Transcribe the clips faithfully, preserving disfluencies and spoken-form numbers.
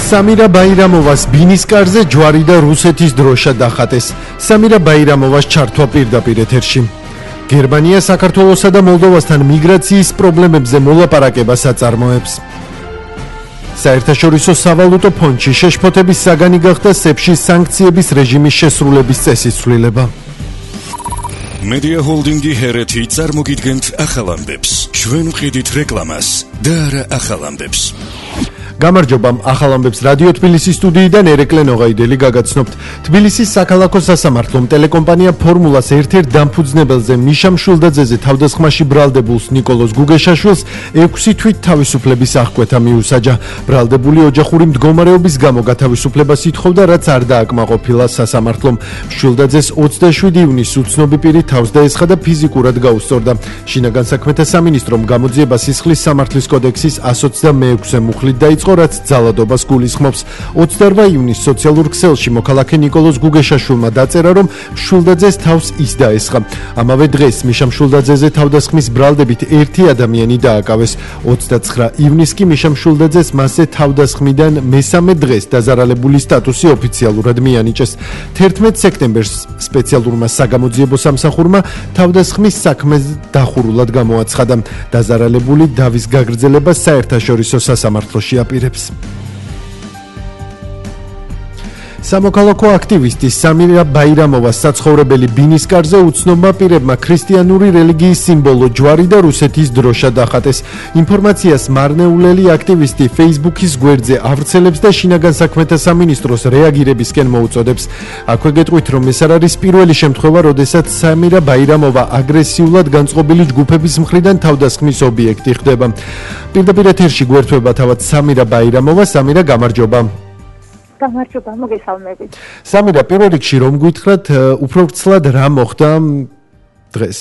სამირა ბაირამოვას ბინისკარზე ჯვარი და რუსეთის დროშა დახატეს. სამირა ბაირამოვას ჩართვა პირდაპირ ეთერში. გერმანია საქართველოსა და მოლდოვასთან მიგრაციის პრობლემებზე მოლაპარაკებას აწარმოებს. საერთაშორისო სავალუტო ფონდში შეშფოთების საგანი გახდა სეფშის სანქციების რეჟიმის შესრულების წესის ცვლილება. Media Holdingi ჰერეთი წარმოგიდგენთ ახალ ამბებს. ჩვენ ვყიდით რეკლამას და არა ახალ ამბებს. გამარჯობა, ახალ ამბებს რადიო თბილისის სტუდიიდან ერეკლე ნოღაიდელი გაგაცნობთ. თბილისის საქალაქო სასამართლომ ტელეკომპანია ფორმულას ერთ-ერთ დამფუძნებელზე მიშა მშვილდაძეზე თავდასხმაში ბრალდებულს ნიკოლოზ გუგეშაშვილს ექვსი თვით თავისუფლების აღკვეთა მიუსაჯა. ბრალდებული ოჯახური მდგომარეობის გამო გათავისუფლებას ითხოვდა, რაც არ დააკმაყოფილა სასამართლომ. მშვილდაძეს ოცდაშვიდი ივნისს უცნობი პირი თავს დაესხა და ფიზიკურად გაუსწორდა. შინაგან საქმეთა სამინისტრომ გამოძიება სისხლის სამართლის კოდექსის εκατს ოცდამეექვსე მუხლით დაიწყო, რაც ძალადობას გულისხმობს. ოცდაოთხი ივნისს სოციალურ ქსელში მოქალაქე ნიკოლოზ გუგეშაშვილმა დაწერა, რომ მშვილდაძეს თავს ის დაესხა. ამავე დღეს მიშა მშვილდაძეზე თავდასხმის ბრალდებით ერთი ადამიანი დააკავეს. ოცდაცხრა ივნისს კი მიშა მშვილდაძეს მასზე თავდასხმიდან მესამე დღეს დაზარალებული სტატუსი ოფიციალურად მიანიჭეს. თერთმეტ სექტემბერს სპეციალურმა საგამოძიებო სამსახურმა თავდასხმის საქმე დახურულად გამოაცხადა. დაზარალებული დავის გაგრძელებას საერთაშორისო სასამართლოში აპირებს. სამოქალაქო აქტივისტი სამირა ბაირამოვას საცხოვრებელი ბინისკარზე უცნობმა პირებმა ქრისტიანული რელიგიის სიმბოლო ჯვარი და რუსეთის დროშა დახატეს. ინფორმაციას მარნეულელი აქტივისტი Facebook-ის გვერდზე ავრცელებს და შინაგან საქმეთა სამინისტროს რეაგირებისკენ მოუწოდებს. აქვე გეტყვით, რომ ეს არ არის პირველი შემთხვევა, როდესაც სამირა ბაირამოვა აგრესიულად განწყობილი ჯგუფების მხრიდან თავდასხმის ობიექტი ხდება. პირდაპირ ეთერში გვერდება თავად სამირა ბაირამოვა. სამირა, გამარჯობა. გამარჯობა, მოგესალმებით. სამირა, პირველ რიგში რომ გითხრათ, უფრო ვრცლად რა მოხდა დღეს?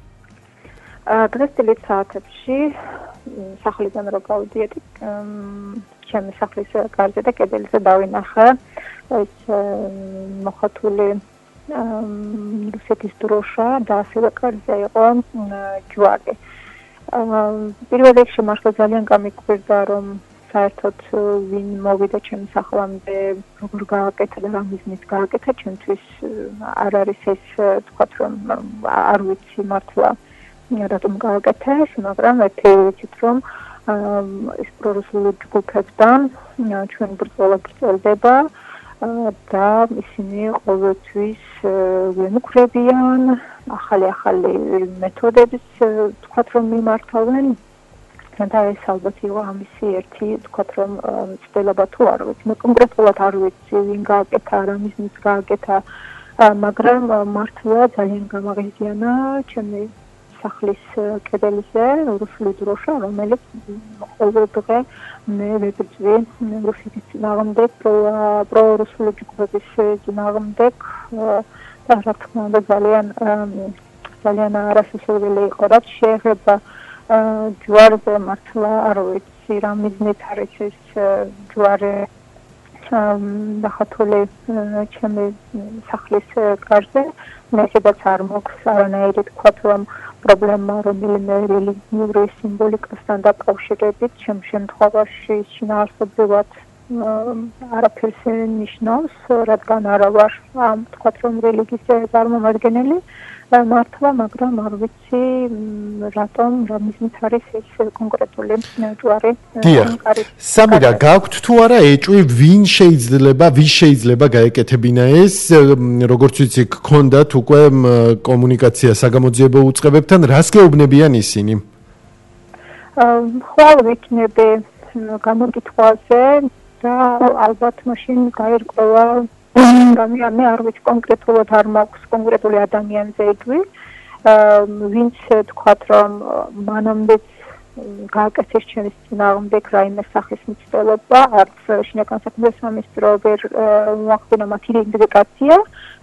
დღეს თითქმის საათებში სახლიდან რო გავდიოდი, ჩემი სახლის კარზე და კედელზე დავინახე ეს მოხატული რუსეთის დროშა და ასევე კარზე იყო ჯვარი. პირველ რიგში მართლა ძალიან გამიკვირდა, რომ საერთოდ ვინ მოვიდა ჩემს სახლამდე, როგორ გააკეთა და რა მიზნით გააკეთა, ჩემთვის არ არის ეს თქვათ, რომ არ ვიცი მართლა რატომ გააკეთეს, მაგრამ ერთი ვიცით, რომ ეს პრორუსული ჯგუფებთან ჩვენ ბრძოლა გრძელდება და ისინი ყოველთვის ვემუქრებიან ახალი-ახალი მეთოდების თქვათ, რომ მიმართავენ. და ეს ალბათ იყო ამისი ერთი თქვათ, რომ ცდილობა თუ არ ვიცი, მე კონკრეტულად არ ვიცი ვინ გააკეთა, რა მიზნით გააკეთა, მაგრამ მართლა ძალიან გამაღიზიანა ჩემი სახლის კედელზე რუსული დროშა, რომელიც ყოველდღე მე ვებრძვი რუსეთის წინააღმდეგ, პრორუსული ჯგუფების წინააღმდეგ და რა თქმა უნდა ძალიან ძალიან არასასურველი იყო, რაც შეეხება ჯვარზე მართლა არ ვიცი რა მიზნით არის ეს ჯვარი დახატული ჩემი სახლის კარზე. მე სადაც არ მოქვს არანაირი თქვათ, რომ პრობლემა რომელიმე რელიგიური სიმბოლიკასთან დაკავშირებით, ჩემ შემთხვევაში შინაარსობრივად არაფერს ნიშნავს, რადგან არა ვარ თქვათ, რომ რელიგიის წარმომადგენელი. მართლა, მაგრამ არ ვიცი რატომ, რა მიზნით არის ეს კონკრეტული ჯვარი. დიახ. სამირა, გაქვთ თუ არა ეჭვი, ვინ შეიძლება, ვის შეიძლება გაეკეთებინა ეს, როგორც ვიცი, გქონდათ უკვე კომუნიკაცია საგამოძიებო უწყებებთან, რას გეუბნებიან ისინი? ხვალ ვიქნები გამოკითხვაზე და ალბათ მაშინ გაირკვევა მე არ ვიცი კონკრეტულად არ მაქვს კონკრეტული ადამიანზე ეჭვი, ვინც თქვათ, რომ მანამდე გააკეთეს ჩემს წინააღმდეგ რაიმე სახის მცდელობა, არც შინაგან საქმეთა სამინისტრო ვერ მოახდინა მათი იდენტიფიკაცია,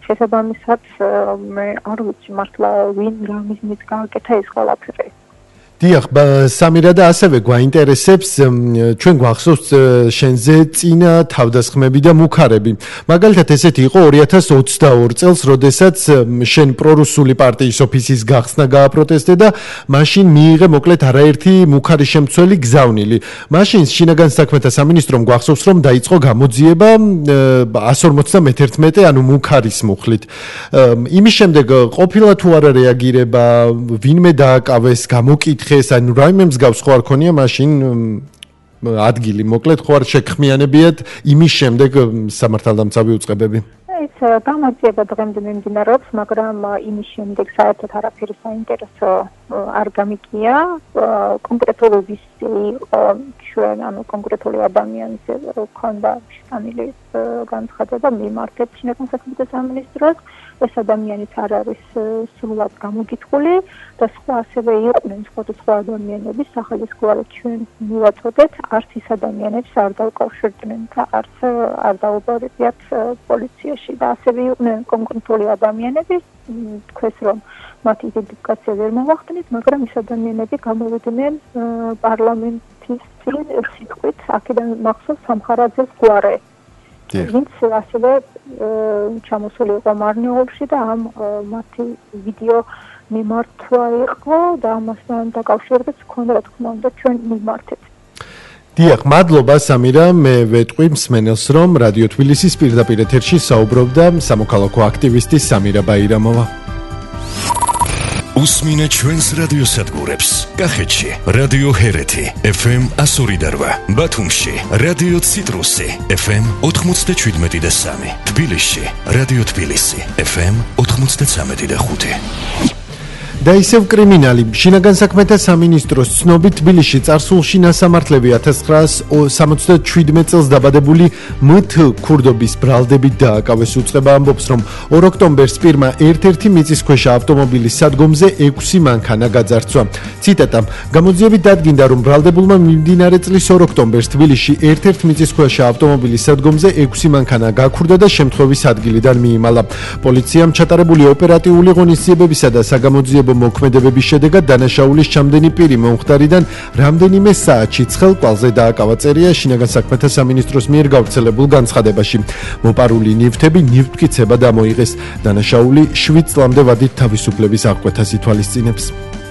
შესაბამისად მე არ ვიცი მართლა ვინ რა მიზნით გააკეთა ეს ყველაფერი. დიახ, სამირა და ასევე გვაინტერესებს ჩვენ გვახსოვს შენზე წინა თავდასხმები და მუქარები. მაგალითად ესეთი იყო ორი ათას ოცდაორი წელს, როდესაც შენ პრორუსული პარტიის ოფისის გახსნა გააპროტესტე და მაშინ მიიღე მოკლედ არაერთი მუქარი შემცველი გზავნილი. მაშინ შინაგან საქმეთა სამინისტრომ გვახსოვს რომ დაიწყო გამოძიება εκατს ორმოცდამეთერთმეტე ანუ მუქარის მუხლით. იმის შემდეგ ყოფილა თუ არა რეაგირება, ვინმე დააკავეს, გამოკითხე ეს ანუ რაიმე მსგავს ხო არ ქონია მაშინ ადგილი მოკლედ ხო არ შეგხმიანებიათ იმის შემდეგ სამართალდამცავი უწყებები ეს გამოძიება დღემდე მიმდინარეობს მაგრამ იმის შემდეგ საერთოდ არაფერი საინტერესო არ გამიგია კონკრეტული ვისი იყო ჩვენ ანუ კონკრეტული ადამიანზე როქონდა შტანილი განცხადება მიმართეთ შინაგან საქმეთა სამინისტროს ეს ადამიანიც არ არის სრულად გამოგითხრული და სხვა ასევე იყვნენ სხვა ადამიანები სახელისგუარად ჩვენ მივაწოდეთ არც ის ადამიანებს არ დავკავშირდნენ და არც არ დაუბრუნდათ პოლიციაში და ასევე იყვნენ კონკრეტული ადამიანები თქვენ რომ მათ იდენტიფიკაცია ვერ მოახდინეთ მაგრამ ეს ადამიანები გამოვიდნენ პარლამენტის წინ სიტყვით აქედან მახსოვს სამხარაძეს გვარე ვინც ასევე ჩამოსული იყო მარნეულში და ამ მათი ვიდეო მიმართვა იყო და ამასთან დაკავშირებით ჰქონდა რა თქმა უნდა ჩვენ მიმართეთ. დიახ, მადლობა სამირა, მე ვეტყვი მსმენელს რომ რადიო თბილისის პირდაპირ ეთერში საუბრობდა სამოქალაქო აქტივისტი სამირა ბაირამოვა. უსმინე ჩვენს რადიო სადგურებს. კახეთში რადიო ჰერეთი ეფ ემ εκατს ორი და რვა, ბათუმში რადიო ციტრუსი ეფ ემ ოთხმოცდაჩვიდმეტი და სამი, თბილისში რადიო თბილისი ეფ ემ ოთხმოცდაცამეტი და ხუთი. და ისევ კრიმინალი შინაგან საქმეთა სამინისტროს ცნობით თბილისში წარსულში ნასამართლები ათას ცხრაას სამოცდაჩვიდმეტ წელს დაბადებული მთ ქურდობის ბრალდებით დააკავეს. უწყება ამბობს რომ ორ ოქტომბერს პირმა ერთ-ერთი მიწისქვეშა ავტომობილის სადგომზე ექვსი მანქანა გაძარცვა. ციტატა: გამოძიებით დადგინდა რომ ბრალდებულმა მიმდინარე წლის ორ ოქტომბერს თბილისში ერთ-ერთ მიწისქვეშა ავტომობილის სადგომზე ექვსი მანქანა გაქურდა და შემთხვევის ადგილიდან მიიმალა. პოლიციამ ჩატარებული ოპერატიული ღონისძიებებისა და საგამოძიებო მოქმედებების შედეგად დანაშაულის ჩამდენი პირი მომხდარიდან რამდენიმე საათში ცხელ კვალზე დააკავა. წერია შინაგან საქმეთა სამინისტროს მიერ გავრცელებულ განცხადებაში. მოპარული ნივთები ნივთმტკიცებად ამოიღეს. დანაშაული შვიდ წლამდე ვადით თავისუფლების აღკვეთას ითვალისწინებს.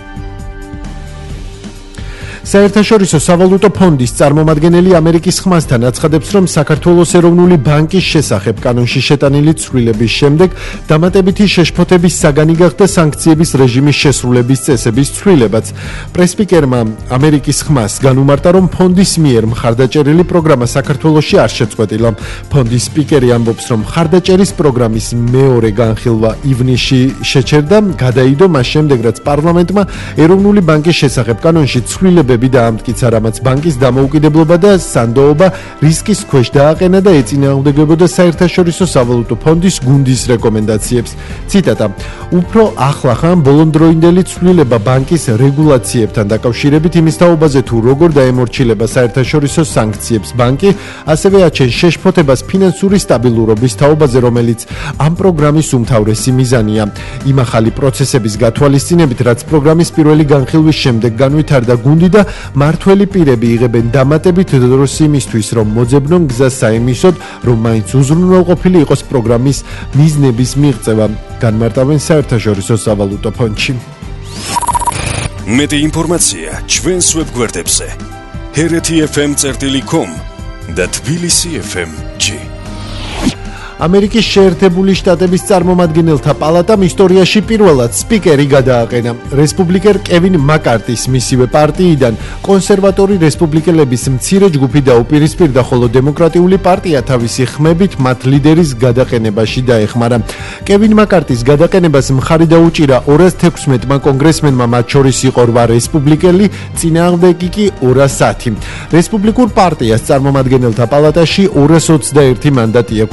საერთაშორისო სავალუტო ფონდის წარმომადგენელი ამერიკის ხმასთან აცხადებს, რომ საქართველოს ეროვნული ბანკის შესახებ კანონში შეტანილი ცვლილების შემდეგ დამატებითი შეშფოთების საგანი გახდა სანქციების რეჟიმის შესრულების წესების ცვლილებაც. პრესპიკერმა ამერიკის ხმას განუმარტა, რომ ფონდის მიერ მხარდაჭერილი პროგრამა საქართველოში არ შეწყვეტილა. ფონდის სპიკერი ამბობს, რომ მხარდაჭერის პროგრამის მეორე განხილვა ივნისში შეჩერდა, გადაიდო მას შემდეგ, რაც პარლამენტმა ეროვნული ბანკის შესახებ კანონში ცვლილებები დაამტკიცა, რამაც ბანკის დამოუკიდებლობა და სანდოობა რისკის ქვეშ დააყენა და ეწინააღმდეგებოდა საერთაშორისო სავალუტო ფონდის გუნდის რეკომენდაციებს. ციტატა: უფრო ახლახან ბოლონდროინდელი ცვლილება ბანკის რეგულაციებთან დაკავშირებით იმის თაობაზე თუ როგორ დაემორჩილება საერთაშორისო სანქციებს ბანკი, ასევე აჩენს შეშფოთებას ფინანსური სტაბილურობის თაობაზე, რომელიც ამ პროგრამის უმთავრესი მიზანია. იმ ახალი პროცესების გათვალისწინებით, რაც პროგრამის პირველი განხილვის შემდეგ განვითარდა, გუნდი და მართველი პირები იღებენ დამატებით დროს იმისთვის, რომ მოძებნონ გზას საიმისოდ, რომ მაინც უზრუნველყოფილი იყოს პროგრამის მიზნების მიღწევა, განმარტავენ საერთაშორისო სავალუტო ფონდში. მეტი ინფორმაცია ჩვენს ვებგვერდებზე ჰერეთი ეფ ემ წერტილი კომ და თბილისი ეფ ემ ჯი. ამერიკის შეერთებული შტატების წარმომადგენელთა პალატამ ისტორიაში პირველად სპიკერი გადააყენა. რესპუბლიკერ კევინ მაკარტის მისივე პარტიიდან კონსერვატორი რესპუბლიკელების მცირე ჯგუფი დაუპირისპირდა, ხოლო დემოკრატიული პარტია თავისი ხმებით მათ ლიდერის გადაყენებაში დაეხმარა. კევინ მაკარტის გადაყენებას მხარი დაუჭირა ორას თექვსმეტმა კონგრესმენმა, მათ შორის იყო რვა რესპუბლიკელი, წინააღმდეგი კი ორას ათი. რესპუბლიკურ პარტიას წარმომადგენელთა პალატაში ორას ოცდაერთი მანდატი აქვს. დემოკრატ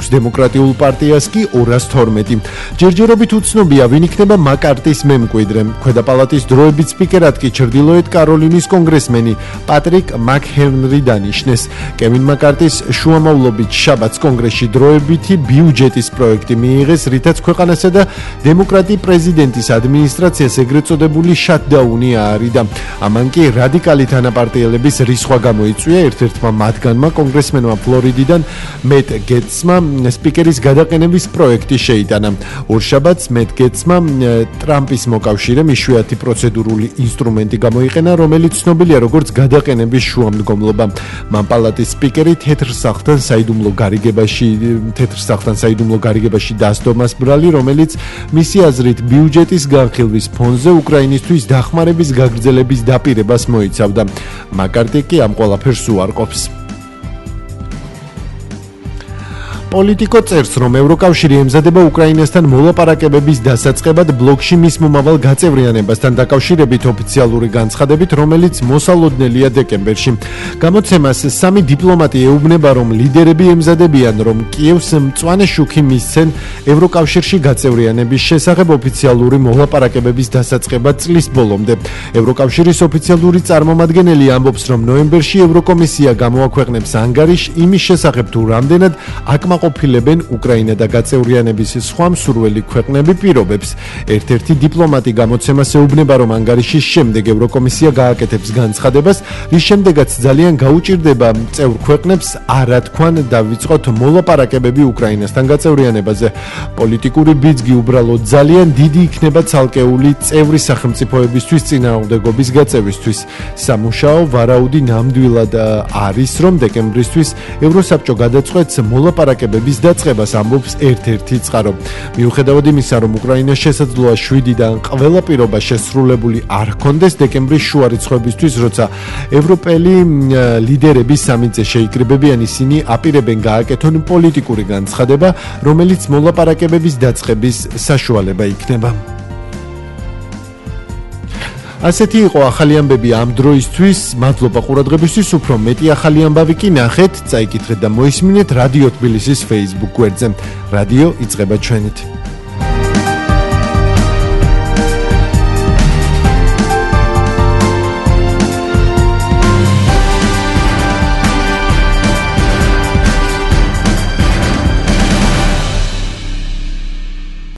დემოკრატიულ პარტიას კი ორას თორმეტი. ჯერჯერობით უცნობია, ვინ იქნება მაკარტის მემკვიდრე. ქვედა პალატის დროებით სპიკერად კი ჩრდილოეთ კაროლინის კონგრესმენი პატრიკ მაკჰენრი დანიშნეს. კევინ მაკარტის შუამავლობით შაბათს კონგრესში დროებითი ბიუჯეტის პროექტი მიიღეს, რითაც ქვეყანასა და დემოკრატი პრეზიდენტის ადმინისტრაციას ეგრეთ წოდებული შატდაუნი აარიდა. ამან კი რადიკალი თანაპარტიელების რისხვა გამოიწვია. ერთ-ერთმა მათგანმა კონგრესმენმა ფლორიდიდან მეტ გეტსმა სპიკერის გადაყენების პროექტი შეიტანა. ორშაბათს მეტ გეტსმა ტრამპის მოკავშირემ იშვიათი პროცედურული ინსტრუმენტი გამოიყენა, რომელიც ცნობილია როგორც გადაყენების შუამდგომლობა. მან პალატის სპიკერი თეთრ სახლთან საიდუმლო გარიგებაში თეთრ სახლთან საიდუმლო გარიგებაში დასდომას ბრალი, რომელიც მისი აზრით ბიუჯეტის განხილვის ფონზე უკრაინისთვის დახმარების გაგრძელების დაპირებას მოიცავდა. მაკარტი კი ამ ყველაფერს უარყოფს. პოლიტიკო წერს, რომ ევროკავშირი ემზადება უკრაინასთან მოლაპარაკებების დასაწყებად ბლოკში მის მომავალ გაწევრიანებასთან დაკავშირებით ოფიციალური განცხადებით, რომელიც მოსალოდნელია დეკემბერში. გამოცემას სამი დიპლომატი ეუბნება, რომ ლიდერები ემზადებიან, რომ კიევს მწვანე შუქი მისცენ ევროკავშირში გაწევრიანების შესახებ ოფიციალური მოლაპარაკებების დასაწყებად წლის ბოლომდე. ევროკავშირის ოფიციალური წარმომადგენელი ამბობს, რომ ნოემბერში ევროკომისია გამოაქვეყნებს ანგარიშს იმის შესახებ, თუ რამდენად აკმაყოფილებენ ყოფილებენ უკრაინა და გაწევრიანების სხვა მსურველი ქვეყნები პირობებს. ერთ-ერთი დიპლომატი გამოცემას ეუბნება, რომ ანგარიშის შემდეგ ევროკომისია გააკეთებს განცხადებას, რის შემდეგაც ძალიან გაუჭირდება წევრ ქვეყნებს არა თქვან დავიწყოთ მოლაპარაკებები უკრაინასთან გაწევრიანებაზე. პოლიტიკური ბიძგი უბრალოდ ძალიან დიდი იქნება ცალკეული წევრი სახელმწიფოებისთვის წინააღმდეგობის გაწევისთვის. სამუშაო ვარაუდი ნამდვილად არის, რომ დეკემბრისთვის ევროსაბჭო გადაწყვეტს მოლაპარაკებების დაწყებას, ამბობს ერთ-ერთი წყარო. მიუხედავად იმისა, რომ უკრაინას შესაძლოა შვიდიდან ყველა პირობა შესრულებული არ ჰქონდეს დეკემბრის შუა რიცხვებისთვის, როცა ევროპელი ლიდერები სამიწე შეიკრიბებიან, ისინი აპირებენ გააკეთონ პოლიტიკური განცხადება, რომელიც მოლაპარაკებების დაწყების საშუალება იქნება. ასეთი იყო ახალი ამბები ამ დროისთვის. მადლობა ყურადღებისთვის. უფრო მეტი ახალი ამბავი კი ნახეთ, წაიკითხეთ და მოისმინეთ რადიო თბილისის Facebook გვერდზე. რადიო იწყება ჩვენით.